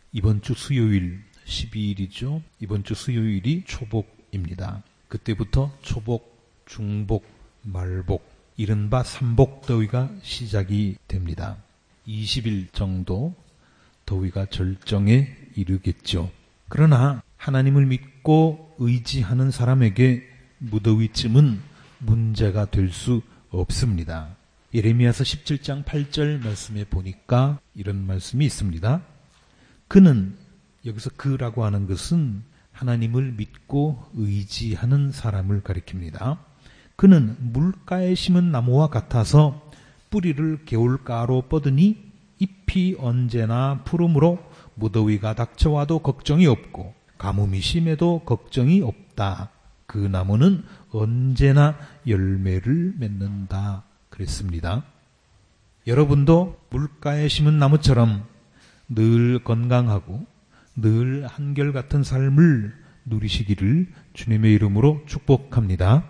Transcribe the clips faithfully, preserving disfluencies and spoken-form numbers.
이번 주 수요일 십이 일이죠. 이번 주 수요일이 초복입니다. 그때부터 초복, 중복, 말복, 이른바 삼복 더위가 시작이 됩니다. 이십 일 정도 더위가 절정에 이르겠죠. 그러나 하나님을 믿고 의지하는 사람에게 무더위쯤은 문제가 될 수 없습니다. 예레미야서 십칠 장 팔 절 말씀에 보니까 이런 말씀이 있습니다. 그는, 여기서 그라고 하는 것은 하나님을 믿고 의지하는 사람을 가리킵니다. 그는 물가에 심은 나무와 같아서 뿌리를 개울가로 뻗으니 잎이 언제나 푸르므로 무더위가 닥쳐와도 걱정이 없고 가뭄이 심해도 걱정이 없다. 그 나무는 언제나 열매를 맺는다. 그랬습니다. 여러분도 물가에 심은 나무처럼 늘 건강하고 늘 한결같은 삶을 누리시기를 주님의 이름으로 축복합니다.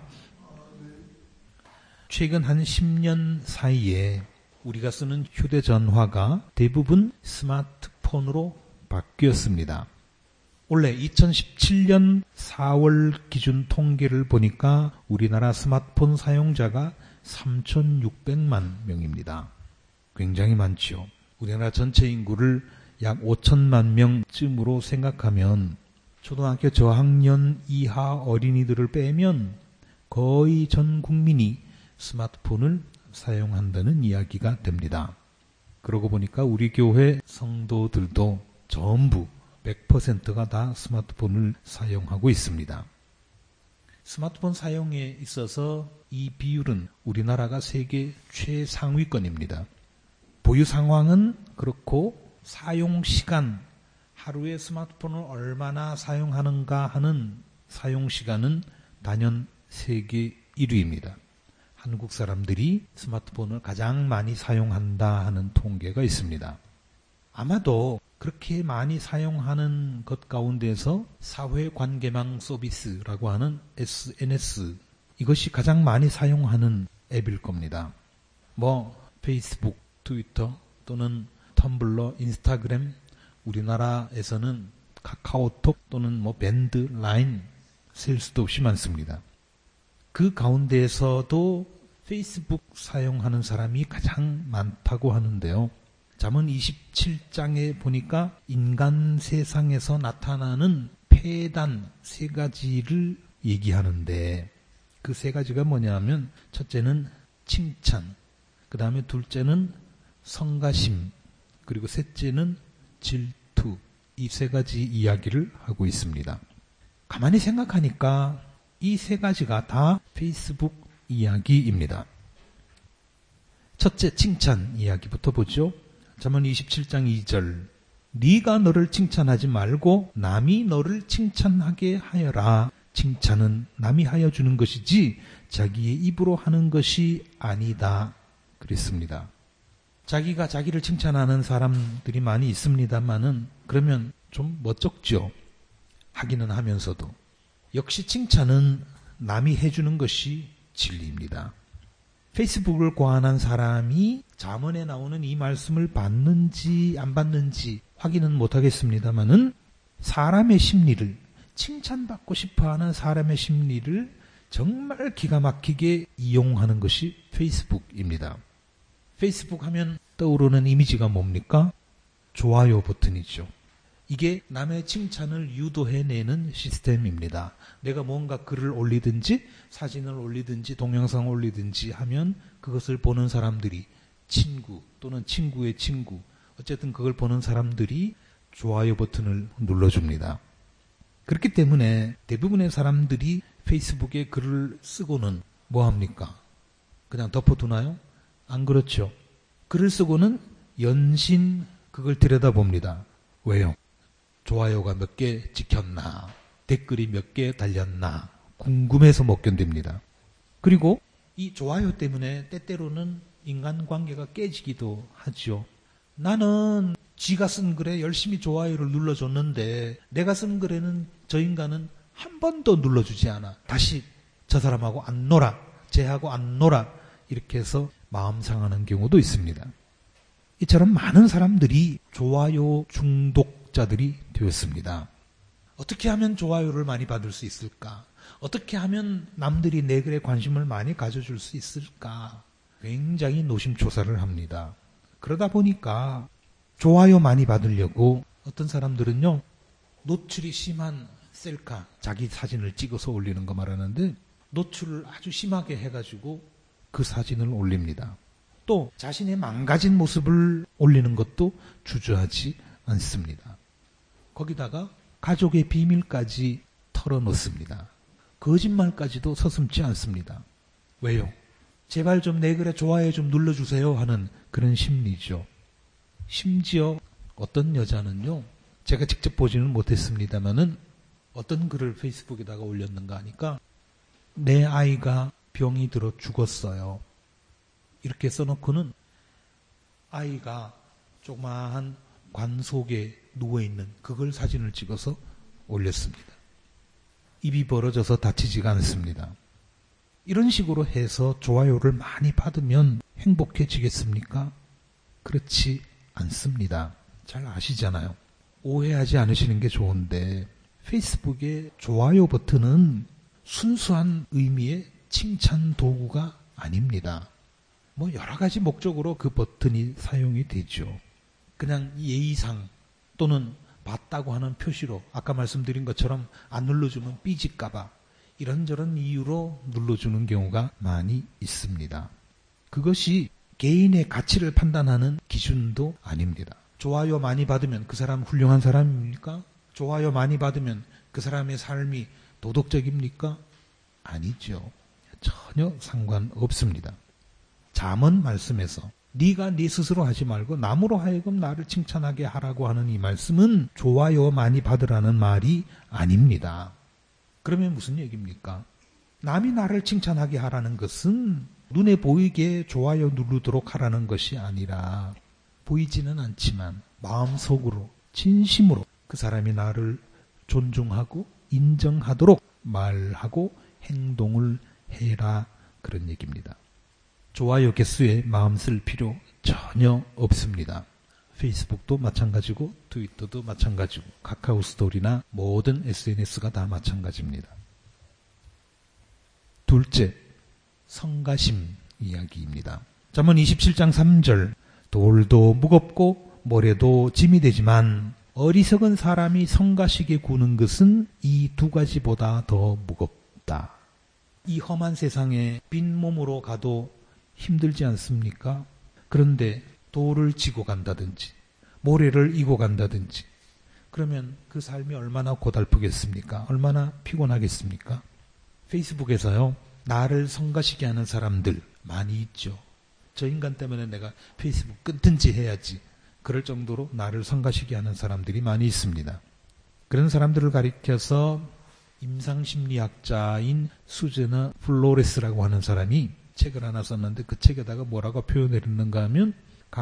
최근 한 십 년 사이에 우리가 쓰는 휴대전화가 대부분 스마트폰으로 바뀌었습니다. 원래 이천십칠 년 사월 기준 통계를 보니까 우리나라 스마트폰 사용자가 삼천육백만 명입니다. 굉장히 많죠. 우리나라 전체 인구를 약 오천만 명쯤으로 생각하면 초등학교 저학년 이하 어린이들을 빼면 거의 전 국민이 스마트폰을 사용한다는 이야기가 됩니다. 그러고 보니까 우리 교회 성도들도 전부 백 퍼센트가 다 스마트폰을 사용하고 있습니다. 스마트폰 사용에 있어서 이 비율은 우리나라가 세계 최상위권입니다. 보유 상황은 그렇고 사용 시간, 하루에 스마트폰을 얼마나 사용하는가 하는 사용 시간은 단연 세계 일 위입니다. 한국 사람들이 스마트폰을 가장 많이 사용한다 하는 통계가 있습니다. 아마도 그렇게 많이 사용하는 것 가운데서 사회관계망 서비스라고 하는 에스엔에스, 이것이 가장 많이 사용하는 앱일 겁니다. 뭐 페이스북, 트위터 또는 텀블러, 인스타그램, 우리나라에서는 카카오톡 또는 뭐 밴드, 라인 셀 수도 없이 많습니다. 그 가운데에서도 페이스북 사용하는 사람이 가장 많다고 하는데요. 잠언 이십칠 장에 보니까 인간 세상에서 나타나는 폐단 세 가지를 얘기하는데 그 세 가지가 뭐냐면 첫째는 칭찬, 그 다음에 둘째는 성가심, 그리고 셋째는 질투, 이 세 가지 이야기를 하고 있습니다. 가만히 생각하니까 이 세 가지가 다 페이스북 이야기입니다. 첫째 칭찬 이야기부터 보죠. 잠언 이십칠 장 이 절, 네가 너를 칭찬하지 말고 남이 너를 칭찬하게 하여라. 칭찬은 남이 하여 주는 것이지 자기의 입으로 하는 것이 아니다. 그랬습니다. 자기가 자기를 칭찬하는 사람들이 많이 있습니다만은 그러면 좀 멋쩍죠. 하기는 하면서도 역시 칭찬은 남이 해주는 것이 진리입니다. 페이스북을 고안한 사람이 잠언에 나오는 이 말씀을 받는지 안 받는지 확인은 못하겠습니다만은 사람의 심리를, 칭찬받고 싶어하는 사람의 심리를 정말 기가 막히게 이용하는 것이 페이스북입니다. 페이스북 하면 떠오르는 이미지가 뭡니까? 좋아요 버튼이죠. 이게 남의 칭찬을 유도해내는 시스템입니다. 내가 뭔가 글을 올리든지 사진을 올리든지 동영상을 올리든지 하면 그것을 보는 사람들이 친구 또는 친구의 친구, 어쨌든 그걸 보는 사람들이 좋아요 버튼을 눌러줍니다. 그렇기 때문에 대부분의 사람들이 페이스북에 글을 쓰고는 뭐합니까? 그냥 덮어두나요? 안 그렇죠. 글을 쓰고는 연신 그걸 들여다봅니다. 왜요? 좋아요가 몇 개 찍혔나, 댓글이 몇 개 달렸나 궁금해서 못 견딥니다. 그리고 이 좋아요 때문에 때때로는 인간관계가 깨지기도 하죠. 나는 지가 쓴 글에 열심히 좋아요를 눌러줬는데 내가 쓴 글에는 저 인간은 한 번도 눌러주지 않아. 다시 저 사람하고 안 놀아, 쟤하고 안 놀아, 이렇게 해서 마음 상하는 경우도 있습니다. 이처럼 많은 사람들이 좋아요 중독 구독자들이 되었습니다. 어떻게 하면 좋아요를 많이 받을 수 있을까? 어떻게 하면 남들이 내 글에 관심을 많이 가져줄 수 있을까? 굉장히 노심초사를 합니다. 그러다 보니까 좋아요 많이 받으려고 어떤 사람들은요, 노출이 심한 셀카, 자기 사진을 찍어서 올리는 거 말하는데 노출을 아주 심하게 해가지고 그 사진을 올립니다. 또 자신의 망가진 모습을 올리는 것도 주저하지 않습니다. 거기다가 가족의 비밀까지 털어놓습니다. 거짓말까지도 서슴지 않습니다. 왜요? 제발 좀 내 글에 좋아요 좀 눌러주세요 하는 그런 심리죠. 심지어 어떤 여자는요, 제가 직접 보지는 못했습니다만은 어떤 글을 페이스북에다가 올렸는가 하니까 내 아이가 병이 들어 죽었어요. 이렇게 써놓고는 아이가 조그마한 관 속에 누워있는 그걸 사진을 찍어서 올렸습니다. 입이 벌어져서 다치지가 않습니다. 이런 식으로 해서 좋아요를 많이 받으면 행복해지겠습니까? 그렇지 않습니다. 잘 아시잖아요. 오해하지 않으시는 게 좋은데 페이스북의 좋아요 버튼은 순수한 의미의 칭찬 도구가 아닙니다. 뭐 여러 가지 목적으로 그 버튼이 사용이 되죠. 그냥 예의상 또는 봤다고 하는 표시로 아까 말씀드린 것처럼 안 눌러주면 삐질까봐 이런저런 이유로 눌러주는 경우가 많이 있습니다. 그것이 개인의 가치를 판단하는 기준도 아닙니다. 좋아요 많이 받으면 그 사람 훌륭한 사람입니까? 좋아요 많이 받으면 그 사람의 삶이 도덕적입니까? 아니죠. 전혀 상관없습니다. 잠언 말씀에서 네가 네 스스로 하지 말고 남으로 하여금 나를 칭찬하게 하라고 하는 이 말씀은 좋아요 많이 받으라는 말이 아닙니다. 그러면 무슨 얘기입니까? 남이 나를 칭찬하게 하라는 것은 눈에 보이게 좋아요 누르도록 하라는 것이 아니라 보이지는 않지만 마음속으로 진심으로 그 사람이 나를 존중하고 인정하도록 말하고 행동을 해라, 그런 얘기입니다. 좋아요 개수에 마음 쓸 필요 전혀 없습니다. 페이스북도 마찬가지고 트위터도 마찬가지고 카카오 스토리나 모든 에스엔에스가 다 마찬가지입니다. 둘째, 성가심 이야기입니다. 잠언 이십칠 장 삼 절, 돌도 무겁고 모래도 짐이 되지만 어리석은 사람이 성가시게 구는 것은 이 두 가지보다 더 무겁다. 이 험한 세상에 빈 몸으로 가도 힘들지 않습니까? 그런데 돌을 지고 간다든지 모래를 이고 간다든지 그러면 그 삶이 얼마나 고달프겠습니까? 얼마나 피곤하겠습니까? 페이스북에서요, 나를 성가시게 하는 사람들 많이 있죠. 저 인간 때문에 내가 페이스북 끊든지 해야지, 그럴 정도로 나를 성가시게 하는 사람들이 많이 있습니다. 그런 사람들을 가리켜서 임상심리학자인 수제너 플로레스라고 하는 사람이 책을 하나 썼는데 그 책에다가 뭐라고 표현했는가 하면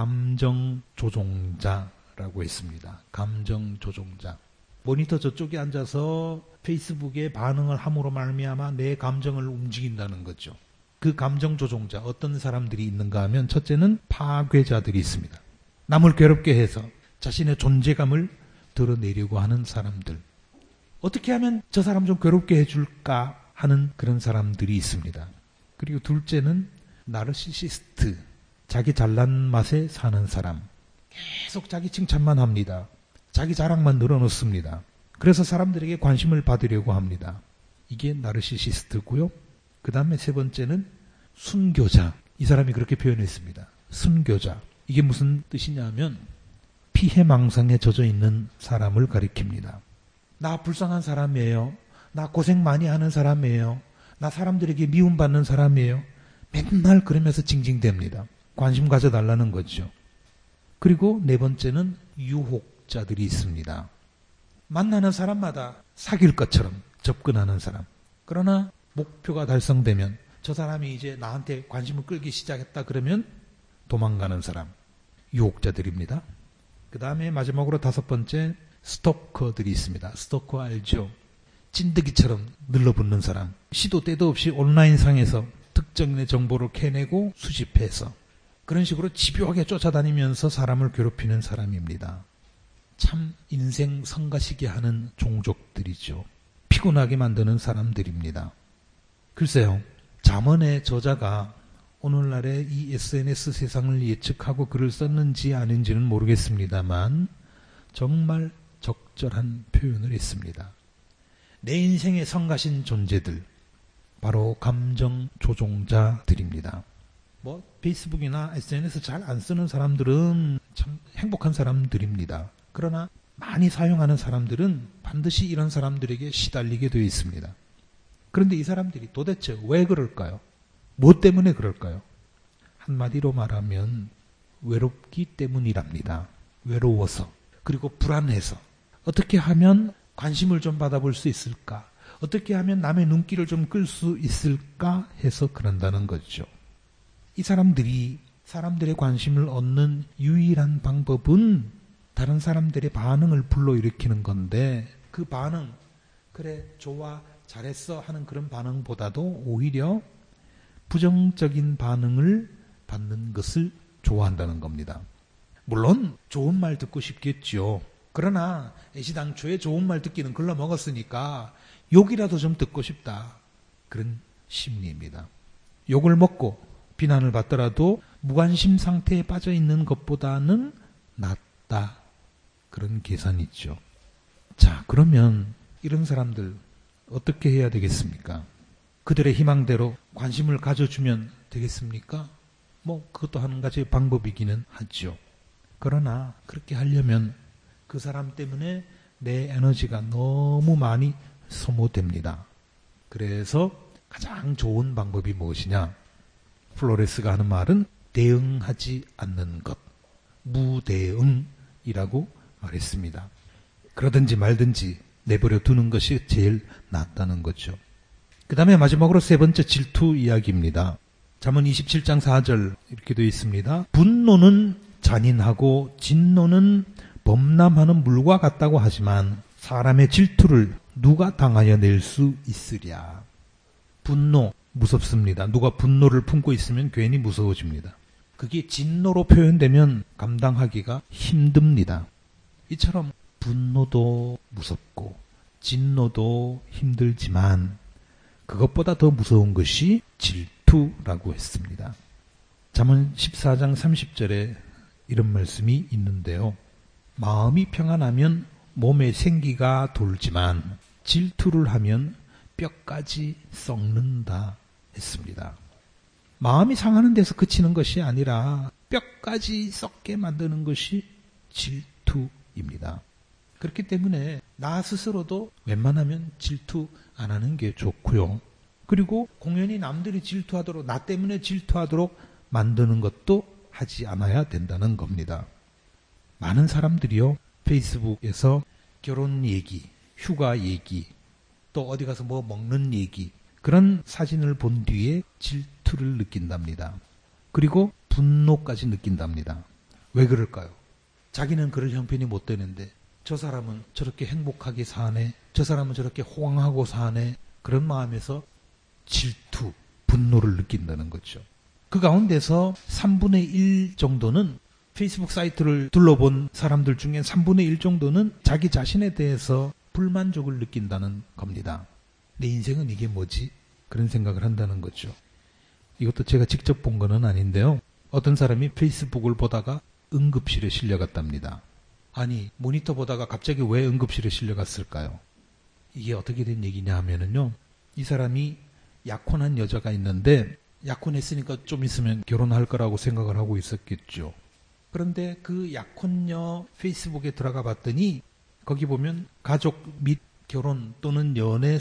감정조종자라고 했습니다. 감정조종자. 모니터 저쪽에 앉아서 페이스북에 반응을 함으로 말미암아 내 감정을 움직인다는 거죠. 그 감정조종자, 어떤 사람들이 있는가 하면 첫째는 파괴자들이 있습니다. 남을 괴롭게 해서 자신의 존재감을 드러내려고 하는 사람들. 어떻게 하면 저 사람 좀 괴롭게 해줄까 하는 그런 사람들이 있습니다. 그리고 둘째는 나르시시스트, 자기 잘난 맛에 사는 사람. 계속 자기 칭찬만 합니다. 자기 자랑만 늘어놓습니다. 그래서 사람들에게 관심을 받으려고 합니다. 이게 나르시시스트고요. 그 다음에 세 번째는 순교자. 이 사람이 그렇게 표현했습니다. 순교자. 이게 무슨 뜻이냐면 피해망상에 젖어 있는 사람을 가리킵니다. 나 불쌍한 사람이에요. 나 고생 많이 하는 사람이에요. 나 사람들에게 미움받는 사람이에요. 맨날 그러면서 징징댑니다. 관심 가져달라는 거죠. 그리고 네 번째는 유혹자들이 있습니다. 만나는 사람마다 사귈 것처럼 접근하는 사람. 그러나 목표가 달성되면 저 사람이 이제 나한테 관심을 끌기 시작했다 그러면 도망가는 사람. 유혹자들입니다. 그 다음에 마지막으로 다섯 번째, 스토커들이 있습니다. 스토커 알죠? 찐득이처럼 늘러붙는 사람. 시도 때도 없이 온라인상에서 특정인의 정보를 캐내고 수집해서 그런 식으로 집요하게 쫓아다니면서 사람을 괴롭히는 사람입니다. 참 인생 성가시게 하는 종족들이죠. 피곤하게 만드는 사람들입니다. 글쎄요, 잠언의 저자가 오늘날의 이 에스엔에스 세상을 예측하고 글을 썼는지 아닌지는 모르겠습니다만 정말 적절한 표현을 했습니다. 내 인생에 성가신 존재들, 바로 감정 조종자들입니다. 뭐 페이스북이나 에스엔에스 잘 안 쓰는 사람들은 참 행복한 사람들입니다. 그러나 많이 사용하는 사람들은 반드시 이런 사람들에게 시달리게 되어 있습니다. 그런데 이 사람들이 도대체 왜 그럴까요? 뭐 때문에 그럴까요? 한마디로 말하면 외롭기 때문이랍니다. 외로워서, 그리고 불안해서 어떻게 하면 관심을 좀 받아볼 수 있을까? 어떻게 하면 남의 눈길을 좀 끌 수 있을까 해서 그런다는 거죠. 이 사람들이 사람들의 관심을 얻는 유일한 방법은 다른 사람들의 반응을 불러일으키는 건데, 그 반응, 그래 좋아 잘했어 하는 그런 반응보다도 오히려 부정적인 반응을 받는 것을 좋아한다는 겁니다. 물론 좋은 말 듣고 싶겠죠. 그러나 애시당초에 좋은 말 듣기는 글러먹었으니까 욕이라도 좀 듣고 싶다. 그런 심리입니다. 욕을 먹고 비난을 받더라도 무관심 상태에 빠져 있는 것보다는 낫다. 그런 계산이 있죠. 자, 그러면 이런 사람들 어떻게 해야 되겠습니까? 그들의 희망대로 관심을 가져주면 되겠습니까? 뭐 그것도 한 가지의 방법이기는 하죠. 그러나 그렇게 하려면 그 사람 때문에 내 에너지가 너무 많이 소모됩니다. 그래서 가장 좋은 방법이 무엇이냐? 플로레스가 하는 말은 대응하지 않는 것, 무대응이라고 말했습니다. 그러든지 말든지 내버려 두는 것이 제일 낫다는 거죠. 그 다음에 마지막으로 세 번째 질투 이야기입니다. 잠언 이십칠 장 사 절 이렇게 되어 있습니다. 분노는 잔인하고 진노는 범람하는 물과 같다고 하지만 사람의 질투를 누가 당하여 낼 수 있으랴. 분노 무섭습니다. 누가 분노를 품고 있으면 괜히 무서워집니다. 그게 진노로 표현되면 감당하기가 힘듭니다. 이처럼 분노도 무섭고 진노도 힘들지만 그것보다 더 무서운 것이 질투라고 했습니다. 잠언 십사 장 삼십 절에 이런 말씀이 있는데요. 마음이 평안하면 몸에 생기가 돌지만 질투를 하면 뼈까지 썩는다 했습니다. 마음이 상하는 데서 그치는 것이 아니라 뼈까지 썩게 만드는 것이 질투입니다. 그렇기 때문에 나 스스로도 웬만하면 질투 안 하는 게 좋고요. 그리고 공연히 남들이 질투하도록, 나 때문에 질투하도록 만드는 것도 하지 않아야 된다는 겁니다. 많은 사람들이요, 페이스북에서 결혼 얘기, 휴가 얘기, 또 어디 가서 뭐 먹는 얘기, 그런 사진을 본 뒤에 질투를 느낀답니다. 그리고 분노까지 느낀답니다. 왜 그럴까요? 자기는 그럴 형편이 못 되는데 저 사람은 저렇게 행복하게 사네, 저 사람은 저렇게 호강하고 사네, 그런 마음에서 질투, 분노를 느낀다는 거죠. 그 가운데서 삼분의 일 정도는 페이스북 사이트를 둘러본 사람들 중에 삼분의 일 정도는 자기 자신에 대해서 불만족을 느낀다는 겁니다. 내 인생은 이게 뭐지? 그런 생각을 한다는 거죠. 이것도 제가 직접 본 거는 아닌데요. 어떤 사람이 페이스북을 보다가 응급실에 실려갔답니다. 아니, 모니터 보다가 갑자기 왜 응급실에 실려갔을까요? 이게 어떻게 된 얘기냐 하면은요, 이 사람이 약혼한 여자가 있는데 약혼했으니까 좀 있으면 결혼할 거라고 생각을 하고 있었겠죠. 그런데 그 약혼녀 페이스북에 들어가 봤더니 거기 보면 가족 및 결혼 또는 연애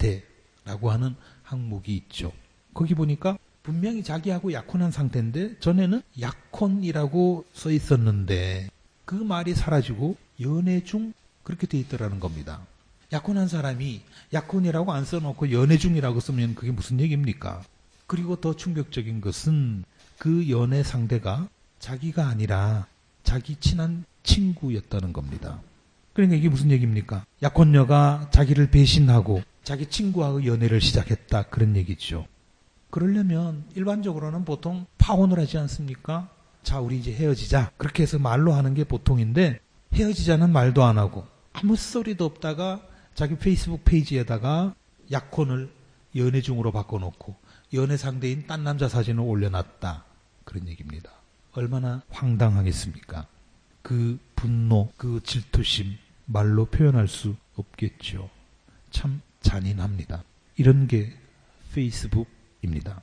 상태라고 하는 항목이 있죠. 거기 보니까 분명히 자기하고 약혼한 상태인데 전에는 약혼이라고 써 있었는데 그 말이 사라지고 연애 중 그렇게 돼 있더라는 겁니다. 약혼한 사람이 약혼이라고 안 써놓고 연애 중이라고 쓰면 그게 무슨 얘기입니까? 그리고 더 충격적인 것은 그 연애 상대가 자기가 아니라 자기 친한 친구였다는 겁니다. 그러니까 이게 무슨 얘기입니까? 약혼녀가 자기를 배신하고 자기 친구하고 연애를 시작했다, 그런 얘기죠. 그러려면 일반적으로는 보통 파혼을 하지 않습니까? 자, 우리 이제 헤어지자, 그렇게 해서 말로 하는 게 보통인데 헤어지자는 말도 안 하고 아무 소리도 없다가 자기 페이스북 페이지에다가 약혼을 연애 중으로 바꿔놓고 연애 상대인 딴 남자 사진을 올려놨다. 그런 얘기입니다. 얼마나 황당하겠습니까? 그 분노, 그 질투심 말로 표현할 수 없겠죠. 참 잔인합니다. 이런 게 페이스북입니다.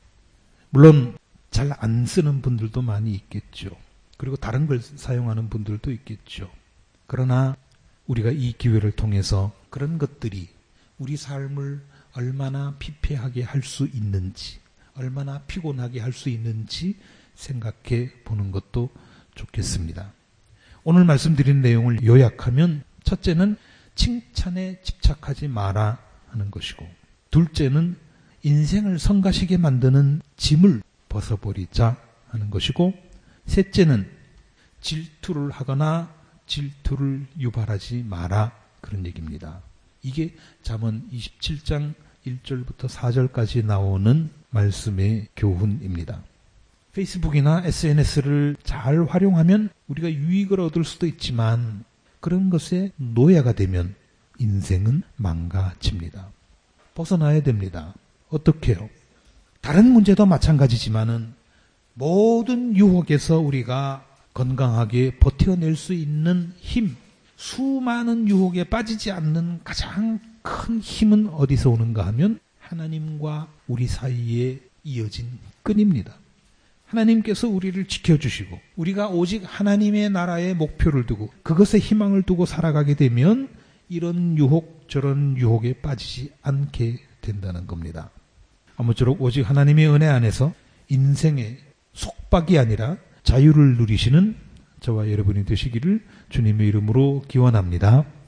물론 잘 안 쓰는 분들도 많이 있겠죠. 그리고 다른 걸 사용하는 분들도 있겠죠. 그러나 우리가 이 기회를 통해서 그런 것들이 우리 삶을 얼마나 피폐하게 할 수 있는지, 얼마나 피곤하게 할 수 있는지 생각해 보는 것도 좋겠습니다. 오늘 말씀드린 내용을 요약하면 첫째는 칭찬에 집착하지 마라 하는 것이고, 둘째는 인생을 성가시게 만드는 짐을 벗어버리자 하는 것이고, 셋째는 질투를 하거나 질투를 유발하지 마라 그런 얘기입니다. 이게 잠언 이십칠 장 일 절부터 사 절까지 나오는 말씀의 교훈입니다. 페이스북이나 에스엔에스를 잘 활용하면 우리가 유익을 얻을 수도 있지만 그런 것에 노예가 되면 인생은 망가집니다. 벗어나야 됩니다. 어떻게요? 다른 문제도 마찬가지지만은 모든 유혹에서 우리가 건강하게 버텨낼 수 있는 힘, 수많은 유혹에 빠지지 않는 가장 큰 힘은 어디서 오는가 하면 하나님과 우리 사이에 이어진 끈입니다. 하나님께서 우리를 지켜주시고 우리가 오직 하나님의 나라에 목표를 두고 그것에 희망을 두고 살아가게 되면 이런 유혹 저런 유혹에 빠지지 않게 된다는 겁니다. 아무쪼록 오직 하나님의 은혜 안에서 인생의 속박이 아니라 자유를 누리시는 저와 여러분이 되시기를 주님의 이름으로 기원합니다.